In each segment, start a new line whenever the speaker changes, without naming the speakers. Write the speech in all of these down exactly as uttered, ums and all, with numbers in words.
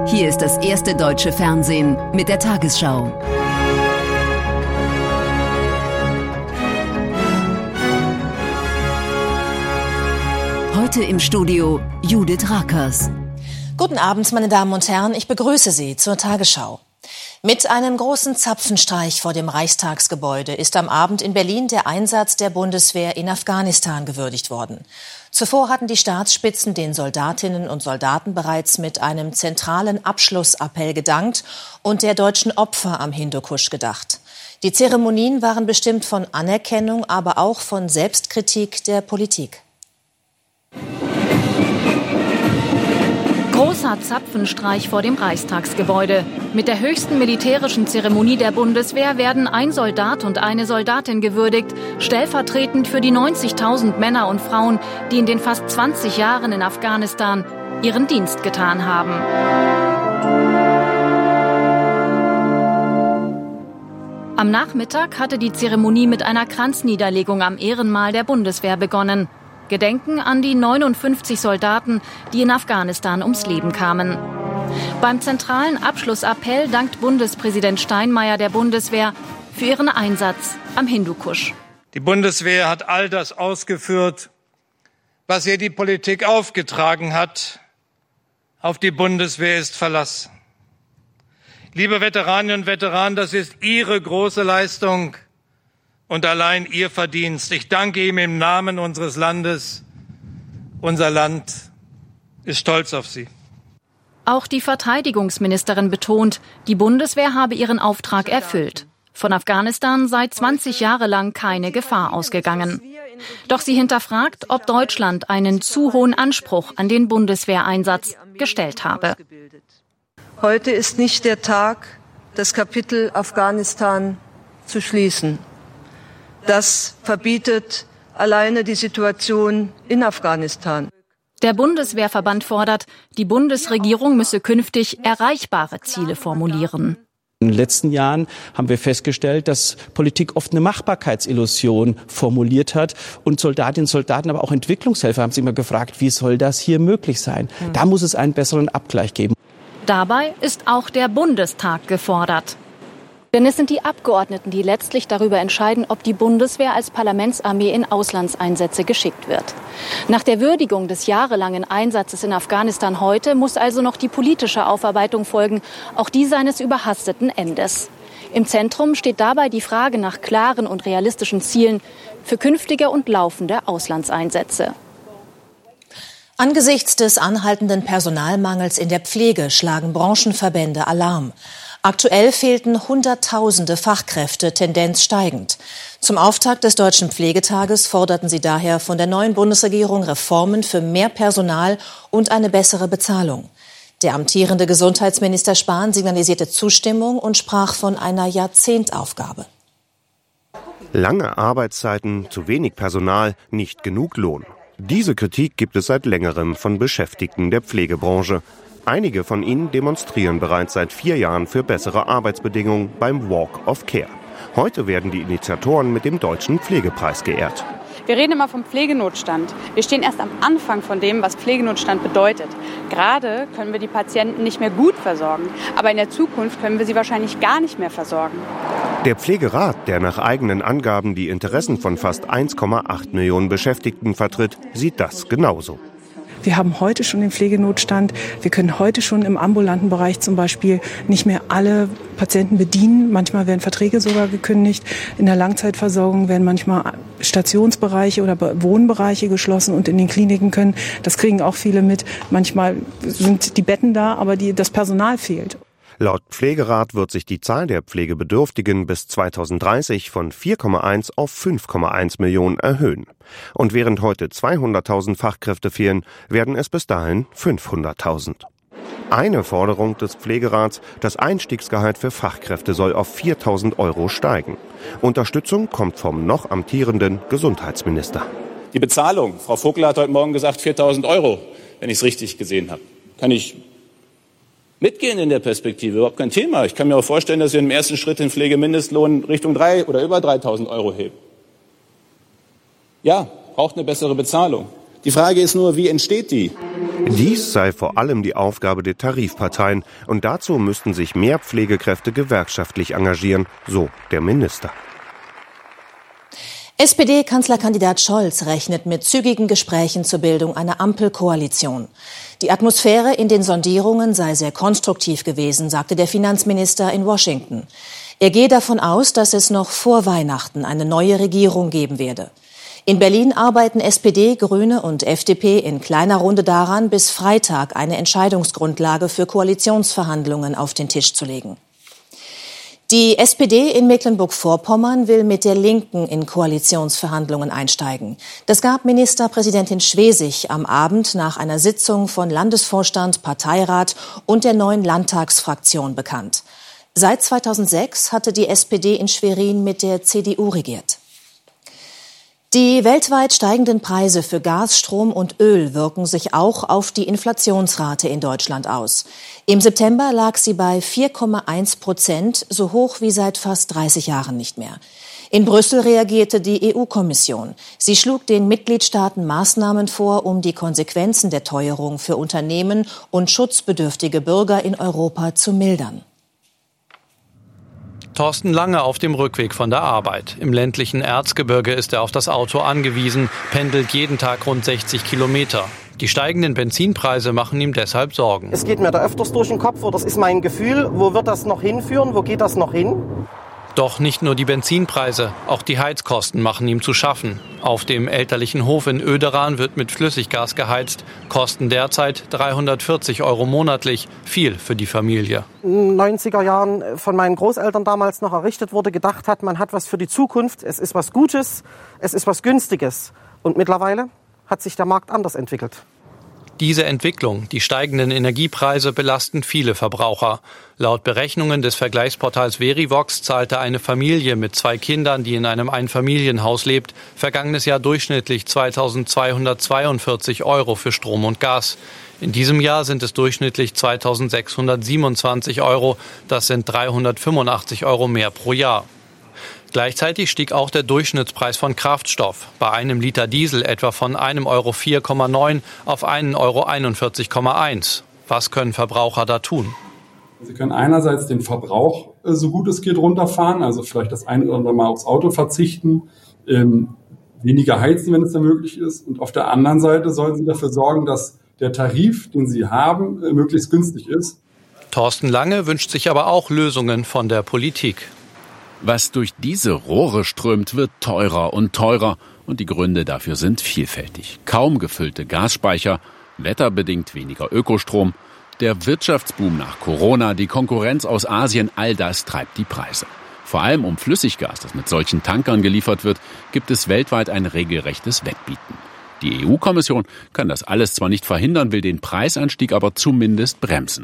Hier ist das erste deutsche Fernsehen mit der Tagesschau. Heute im Studio Judith Rakers.
Guten Abend, meine Damen und Herren, ich begrüße Sie zur Tagesschau. Mit einem großen Zapfenstreich vor dem Reichstagsgebäude ist am Abend in Berlin der Einsatz der Bundeswehr in Afghanistan gewürdigt worden. Zuvor hatten die Staatsspitzen den Soldatinnen und Soldaten bereits mit einem zentralen Abschlussappell gedankt und der deutschen Opfer am Hindukusch gedacht. Die Zeremonien waren bestimmt von Anerkennung, aber auch von Selbstkritik der Politik.
Großer Zapfenstreich vor dem Reichstagsgebäude. Mit der höchsten militärischen Zeremonie der Bundeswehr werden ein Soldat und eine Soldatin gewürdigt, stellvertretend für die neunzigtausend Männer und Frauen, die in den fast zwanzig Jahren in Afghanistan ihren Dienst getan haben. Am Nachmittag hatte die Zeremonie mit einer Kranzniederlegung am Ehrenmal der Bundeswehr begonnen. Gedenken an die neunundfünfzig Soldaten, die in Afghanistan ums Leben kamen. Beim zentralen Abschlussappell dankt Bundespräsident Steinmeier der Bundeswehr für ihren Einsatz am Hindukusch.
Die Bundeswehr hat all das ausgeführt, was ihr die Politik aufgetragen hat. Auf die Bundeswehr ist Verlass. Liebe Veteraninnen und Veteranen, das ist Ihre große Leistung und allein Ihr Verdienst. Ich danke ihm im Namen unseres Landes. Unser Land ist stolz auf Sie.
Auch die Verteidigungsministerin betont, die Bundeswehr habe ihren Auftrag erfüllt. Von Afghanistan sei zwanzig Jahre lang keine Gefahr ausgegangen. Doch sie hinterfragt, ob Deutschland einen zu hohen Anspruch an den Bundeswehreinsatz gestellt habe.
Heute ist nicht der Tag, das Kapitel Afghanistan zu schließen. Das verbietet alleine die Situation in Afghanistan.
Der Bundeswehrverband fordert, die Bundesregierung müsse künftig erreichbare Ziele formulieren.
In den letzten Jahren haben wir festgestellt, dass Politik oft eine Machbarkeitsillusion formuliert hat. Und Soldatinnen und Soldaten, aber auch Entwicklungshelfer haben sich immer gefragt, wie soll das hier möglich sein? Mhm. Da muss es einen besseren Abgleich geben.
Dabei ist auch der Bundestag gefordert.
Denn es sind die Abgeordneten, die letztlich darüber entscheiden, ob die Bundeswehr als Parlamentsarmee in Auslandseinsätze geschickt wird. Nach der Würdigung des jahrelangen Einsatzes in Afghanistan heute muss also noch die politische Aufarbeitung folgen, auch die seines überhasteten Endes. Im Zentrum steht dabei die Frage nach klaren und realistischen Zielen für künftige und laufende Auslandseinsätze.
Angesichts des anhaltenden Personalmangels in der Pflege schlagen Branchenverbände Alarm. Aktuell fehlten Hunderttausende Fachkräfte, Tendenz steigend. Zum Auftakt des Deutschen Pflegetages forderten sie daher von der neuen Bundesregierung Reformen für mehr Personal und eine bessere Bezahlung. Der amtierende Gesundheitsminister Spahn signalisierte Zustimmung und sprach von einer Jahrzehntaufgabe.
Lange Arbeitszeiten, zu wenig Personal, nicht genug Lohn. Diese Kritik gibt es seit längerem von Beschäftigten der Pflegebranche. Einige von ihnen demonstrieren bereits seit vier Jahren für bessere Arbeitsbedingungen beim Walk of Care. Heute werden die Initiatoren mit dem Deutschen Pflegepreis geehrt.
Wir reden immer vom Pflegenotstand. Wir stehen erst am Anfang von dem, was Pflegenotstand bedeutet. Gerade können wir die Patienten nicht mehr gut versorgen, aber in der Zukunft können wir sie wahrscheinlich gar nicht mehr versorgen.
Der Pflegerat, der nach eigenen Angaben die Interessen von fast eins Komma acht Millionen Beschäftigten vertritt, sieht das genauso.
Wir haben heute schon den Pflegenotstand. Wir können heute schon im ambulanten Bereich zum Beispiel nicht mehr alle Patienten bedienen. Manchmal werden Verträge sogar gekündigt. In der Langzeitversorgung werden manchmal Stationsbereiche oder Wohnbereiche geschlossen und in den Kliniken können, das kriegen auch viele mit, manchmal sind die Betten da, aber die, das Personal fehlt.
Laut Pflegerat wird sich die Zahl der Pflegebedürftigen bis zweitausenddreißig von vier Komma eins auf fünf Komma eins Millionen erhöhen. Und während heute zweihunderttausend Fachkräfte fehlen, werden es bis dahin fünfhunderttausend. Eine Forderung des Pflegerats, das Einstiegsgehalt für Fachkräfte soll auf viertausend Euro steigen. Unterstützung kommt vom noch amtierenden Gesundheitsminister.
Die Bezahlung, Frau Vogler hat heute Morgen gesagt viertausend Euro, wenn ich es richtig gesehen habe. Kann ich mitgehen in der Perspektive, überhaupt kein Thema. Ich kann mir auch vorstellen, dass wir im ersten Schritt den Pflegemindestlohn Richtung drei oder über dreitausend Euro heben. Ja, braucht eine bessere Bezahlung. Die Frage ist nur, wie entsteht die?
Dies sei vor allem die Aufgabe der Tarifparteien. Und dazu müssten sich mehr Pflegekräfte gewerkschaftlich engagieren, so der Minister.
S P D-Kanzlerkandidat Scholz rechnet mit zügigen Gesprächen zur Bildung einer Ampelkoalition. Die Atmosphäre in den Sondierungen sei sehr konstruktiv gewesen, sagte der Finanzminister in Washington. Er gehe davon aus, dass es noch vor Weihnachten eine neue Regierung geben werde. In Berlin arbeiten S P D, Grüne und F D P in kleiner Runde daran, bis Freitag eine Entscheidungsgrundlage für Koalitionsverhandlungen auf den Tisch zu legen. Die S P D in Mecklenburg-Vorpommern will mit der Linken in Koalitionsverhandlungen einsteigen. Das gab Ministerpräsidentin Schwesig am Abend nach einer Sitzung von Landesvorstand, Parteirat und der neuen Landtagsfraktion bekannt. Seit zweitausendsechs hatte die S P D in Schwerin mit der C D U regiert. Die weltweit steigenden Preise für Gas, Strom und Öl wirken sich auch auf die Inflationsrate in Deutschland aus. Im September lag sie bei vier Komma eins Prozent, so hoch wie seit fast dreißig Jahren nicht mehr. In Brüssel reagierte die E U-Kommission. Sie schlug den Mitgliedstaaten Maßnahmen vor, um die Konsequenzen der Teuerung für Unternehmen und schutzbedürftige Bürger in Europa zu mildern.
Thorsten Lange auf dem Rückweg von der Arbeit. Im ländlichen Erzgebirge ist er auf das Auto angewiesen, pendelt jeden Tag rund sechzig Kilometer. Die steigenden Benzinpreise machen ihm deshalb Sorgen.
Es geht mir da öfters durch den Kopf, oder das ist mein Gefühl. Wo wird das noch hinführen? Wo geht das noch hin?
Doch nicht nur die Benzinpreise, auch die Heizkosten machen ihm zu schaffen. Auf dem elterlichen Hof in Oederan wird mit Flüssiggas geheizt. Kosten derzeit dreihundertvierzig Euro monatlich. Viel für die Familie.
In den neunziger Jahren von meinen Großeltern damals noch errichtet wurde, gedacht hat, man hat was für die Zukunft. Es ist was Gutes, es ist was Günstiges. Und mittlerweile hat sich der Markt anders entwickelt.
Diese Entwicklung, die steigenden Energiepreise, belasten viele Verbraucher. Laut Berechnungen des Vergleichsportals Verivox zahlte eine Familie mit zwei Kindern, die in einem Einfamilienhaus lebt, vergangenes Jahr durchschnittlich zweitausendzweihundertzweiundvierzig Euro für Strom und Gas. In diesem Jahr sind es durchschnittlich zweitausendsechshundertsiebenundzwanzig Euro. Das sind dreihundertfünfundachtzig Euro mehr pro Jahr. Gleichzeitig stieg auch der Durchschnittspreis von Kraftstoff. Bei einem Liter Diesel etwa von einem Euro vier Komma neun auf einen Euro einundvierzig Komma eins. Was können Verbraucher da tun?
Sie können einerseits den Verbrauch, so gut es geht, runterfahren, also vielleicht das ein oder andere Mal aufs Auto verzichten, ähm, weniger heizen, wenn es dann möglich ist. Und auf der anderen Seite sollen Sie dafür sorgen, dass der Tarif, den Sie haben, äh, möglichst günstig ist.
Thorsten Lange wünscht sich aber auch Lösungen von der Politik.
Was durch diese Rohre strömt, wird teurer und teurer. Und die Gründe dafür sind vielfältig. Kaum gefüllte Gasspeicher, wetterbedingt weniger Ökostrom, der Wirtschaftsboom nach Corona, die Konkurrenz aus Asien, all das treibt die Preise. Vor allem um Flüssiggas, das mit solchen Tankern geliefert wird, gibt es weltweit ein regelrechtes Wettbieten. Die E U-Kommission kann das alles zwar nicht verhindern, will den Preisanstieg aber zumindest bremsen.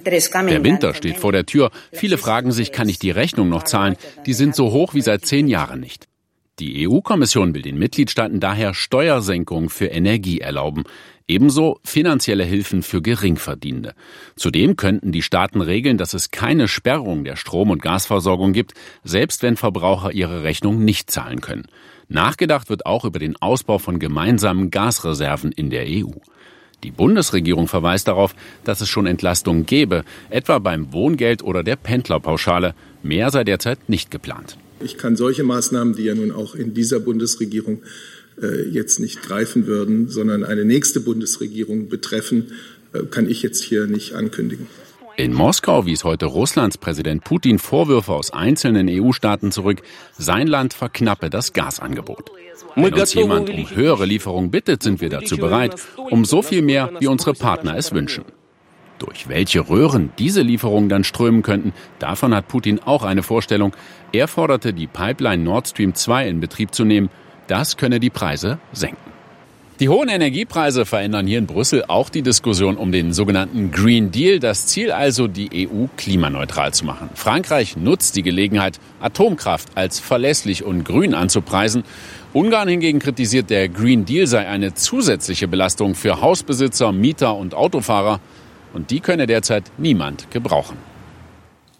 Der Winter steht vor der Tür. Viele fragen sich, kann ich die Rechnung noch zahlen? Die sind so hoch wie seit zehn Jahren nicht. Die E U-Kommission will den Mitgliedstaaten daher Steuersenkungen für Energie erlauben. Ebenso finanzielle Hilfen für Geringverdienende. Zudem könnten die Staaten regeln, dass es keine Sperrung der Strom- und Gasversorgung gibt, selbst wenn Verbraucher ihre Rechnung nicht zahlen können. Nachgedacht wird auch über den Ausbau von gemeinsamen Gasreserven in der E U. Die Bundesregierung verweist darauf, dass es schon Entlastungen gäbe, etwa beim Wohngeld oder der Pendlerpauschale. Mehr sei derzeit nicht geplant.
Ich kann solche Maßnahmen, die ja nun auch in dieser Bundesregierung äh, jetzt nicht greifen würden, sondern eine nächste Bundesregierung betreffen, äh, kann ich jetzt hier nicht ankündigen.
In Moskau wies heute Russlands Präsident Putin Vorwürfe aus einzelnen E U-Staaten zurück, sein Land verknappe das Gasangebot. Wenn uns jemand um höhere Lieferungen bittet, sind wir dazu bereit, um so viel mehr, wie unsere Partner es wünschen. Durch welche Röhren diese Lieferungen dann strömen könnten, davon hat Putin auch eine Vorstellung. Er forderte, die Pipeline Nord Stream zwei in Betrieb zu nehmen. Das könne die Preise senken. Die hohen Energiepreise verändern hier in Brüssel auch die Diskussion um den sogenannten Green Deal. Das Ziel also, die E U klimaneutral zu machen. Frankreich nutzt die Gelegenheit, Atomkraft als verlässlich und grün anzupreisen. Ungarn hingegen kritisiert, der Green Deal sei eine zusätzliche Belastung für Hausbesitzer, Mieter und Autofahrer. Und die könne derzeit niemand gebrauchen.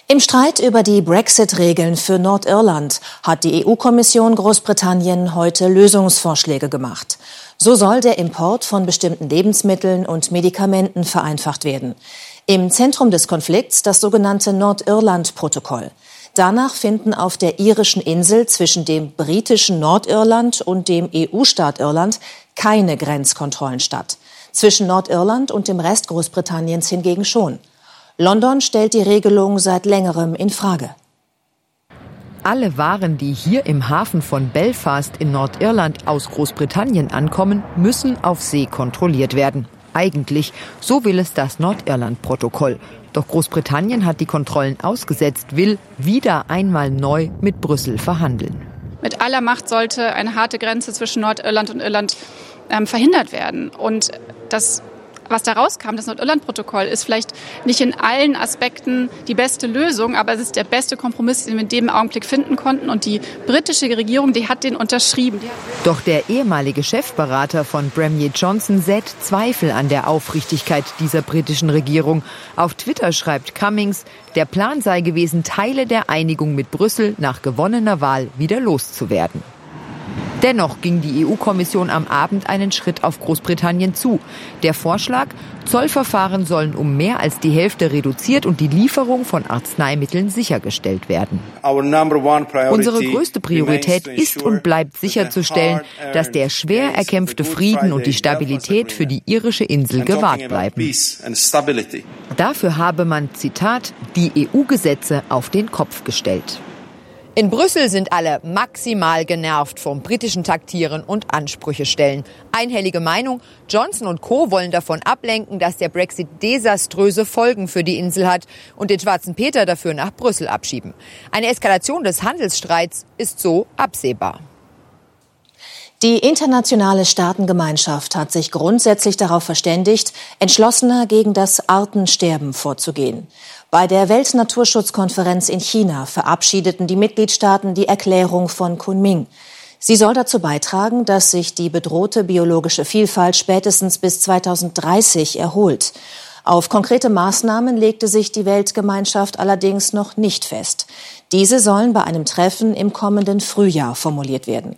Im Streit über die Brexit-Regeln für Nordirland hat die E U-Kommission Großbritannien heute Lösungsvorschläge gemacht. So soll der Import von bestimmten Lebensmitteln und Medikamenten vereinfacht werden. Im Zentrum des Konflikts das sogenannte Nordirland-Protokoll. Danach finden auf der irischen Insel zwischen dem britischen Nordirland und dem E U-Staat Irland keine Grenzkontrollen statt. Zwischen Nordirland und dem Rest Großbritanniens hingegen schon. London stellt die Regelung seit längerem in Frage.
Alle Waren, die hier im Hafen von Belfast in Nordirland aus Großbritannien ankommen, müssen auf See kontrolliert werden. Eigentlich, so will es das Nordirland-Protokoll. Doch Großbritannien hat die Kontrollen ausgesetzt, will wieder einmal neu mit Brüssel verhandeln.
Mit aller Macht sollte eine harte Grenze zwischen Nordirland und Irland ähm, verhindert werden. Und das, was da rauskam, das Nordirland-Protokoll, ist vielleicht nicht in allen Aspekten die beste Lösung, aber es ist der beste Kompromiss, den wir in dem Augenblick finden konnten. Und die britische Regierung, die hat den unterschrieben.
Doch der ehemalige Chefberater von Premier Johnson sät Zweifel an der Aufrichtigkeit dieser britischen Regierung. Auf Twitter schreibt Cummings, der Plan sei gewesen, Teile der Einigung mit Brüssel nach gewonnener Wahl wieder loszuwerden. Dennoch ging die E U-Kommission am Abend einen Schritt auf Großbritannien zu. Der Vorschlag, Zollverfahren sollen um mehr als die Hälfte reduziert und die Lieferung von Arzneimitteln sichergestellt werden. Unsere größte Priorität ist und bleibt sicherzustellen, dass der schwer erkämpfte Frieden und die Stabilität für die irische Insel gewahrt bleiben. Dafür habe man, Zitat, die E U-Gesetze auf den Kopf gestellt. In Brüssel sind alle maximal genervt vom britischen Taktieren und Ansprüche stellen. Einhellige Meinung, Johnson und Co. wollen davon ablenken, dass der Brexit desaströse Folgen für die Insel hat und den Schwarzen Peter dafür nach Brüssel abschieben. Eine Eskalation des Handelsstreits ist so absehbar.
Die internationale Staatengemeinschaft hat sich grundsätzlich darauf verständigt, entschlossener gegen das Artensterben vorzugehen. Bei der Weltnaturschutzkonferenz in China verabschiedeten die Mitgliedstaaten die Erklärung von Kunming. Sie soll dazu beitragen, dass sich die bedrohte biologische Vielfalt spätestens bis zweitausenddreißig erholt. Auf konkrete Maßnahmen legte sich die Weltgemeinschaft allerdings noch nicht fest. Diese sollen bei einem Treffen im kommenden Frühjahr formuliert werden.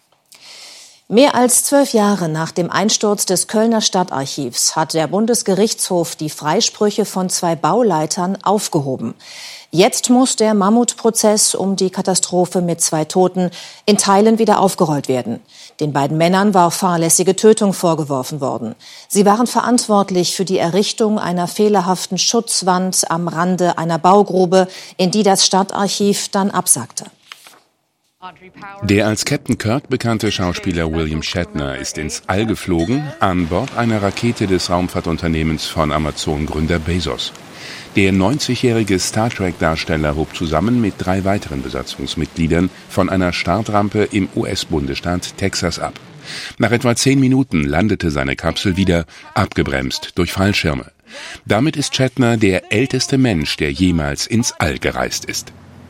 Mehr als zwölf Jahre nach dem Einsturz des Kölner Stadtarchivs hat der Bundesgerichtshof die Freisprüche von zwei Bauleitern aufgehoben. Jetzt muss der Mammutprozess um die Katastrophe mit zwei Toten in Teilen wieder aufgerollt werden. Den beiden Männern war fahrlässige Tötung vorgeworfen worden. Sie waren verantwortlich für die Errichtung einer fehlerhaften Schutzwand am Rande einer Baugrube, in die das Stadtarchiv dann absackte.
Der als Captain Kirk bekannte Schauspieler William Shatner ist ins All geflogen, an Bord einer Rakete des Raumfahrtunternehmens von Amazon-Gründer Bezos. Der neunzigjährige Star Trek-Darsteller hob zusammen mit drei weiteren Besatzungsmitgliedern von einer Startrampe im U S-Bundesstaat Texas ab. Nach etwa zehn Minuten landete seine Kapsel wieder, abgebremst durch Fallschirme. Damit ist Shatner der älteste Mensch, der jemals ins All gereist ist.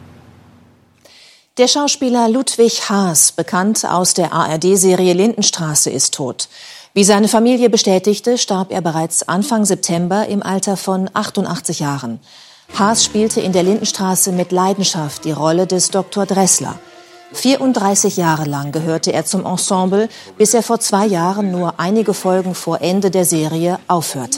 Der Schauspieler Ludwig Haas, bekannt aus der A R D-Serie Lindenstraße, ist tot. Wie seine Familie bestätigte, starb er bereits Anfang September im Alter von achtundachtzig Jahren. Haas spielte in der Lindenstraße mit Leidenschaft die Rolle des Doktor Dressler. vierunddreißig Jahre lang gehörte er zum Ensemble, bis er vor zwei Jahren nur einige Folgen vor Ende der Serie aufhörte.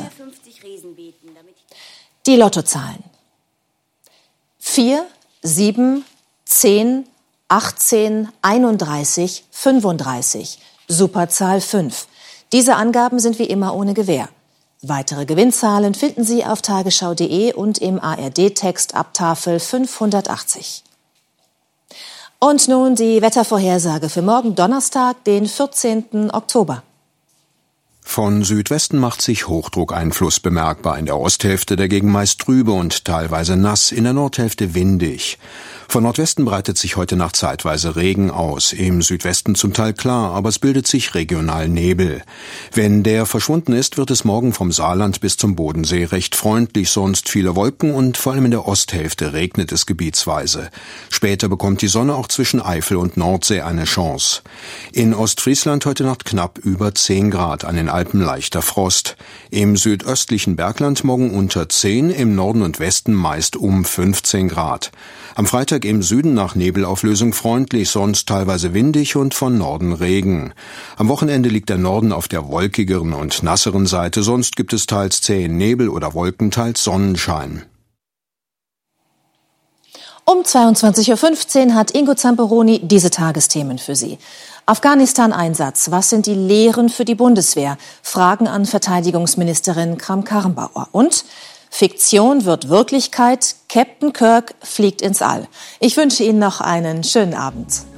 Die Lottozahlen. vier, sieben, zehn, achtzehn, einunddreißig, fünfunddreißig. Superzahl fünf. Diese Angaben sind wie immer ohne Gewähr. Weitere Gewinnzahlen finden Sie auf tagesschau punkt de und im A R D-Text ab Tafel fünfhundertachtzig. Und nun die Wettervorhersage für morgen Donnerstag, den vierzehnten Oktober.
Von Südwesten macht sich Hochdruckeinfluss bemerkbar. In der Osthälfte dagegen meist trübe und teilweise nass, in der Nordhälfte windig. Von Nordwesten breitet sich heute Nacht zeitweise Regen aus, im Südwesten zum Teil klar, aber es bildet sich regional Nebel. Wenn der verschwunden ist, wird es morgen vom Saarland bis zum Bodensee recht freundlich, sonst viele Wolken und vor allem in der Osthälfte regnet es gebietsweise. Später bekommt die Sonne auch zwischen Eifel und Nordsee eine Chance. In Ostfriesland heute Nacht knapp über zehn Grad, an den Alpen leichter Frost. Im südöstlichen Bergland morgen unter zehn, im Norden und Westen meist um fünfzehn Grad. Am Freitag im Süden nach Nebelauflösung freundlich, sonst teilweise windig und von Norden Regen. Am Wochenende liegt der Norden auf der wolkigeren und nasseren Seite, sonst gibt es teils zähen Nebel oder Wolken, teils Sonnenschein.
Um zweiundzwanzig Uhr fünfzehn hat Ingo Zamperoni diese Tagesthemen für Sie. Afghanistan-Einsatz. Was sind die Lehren für die Bundeswehr? Fragen an Verteidigungsministerin Kramp-Karrenbauer. Und Fiktion wird Wirklichkeit. Captain Kirk fliegt ins All. Ich wünsche Ihnen noch einen schönen Abend.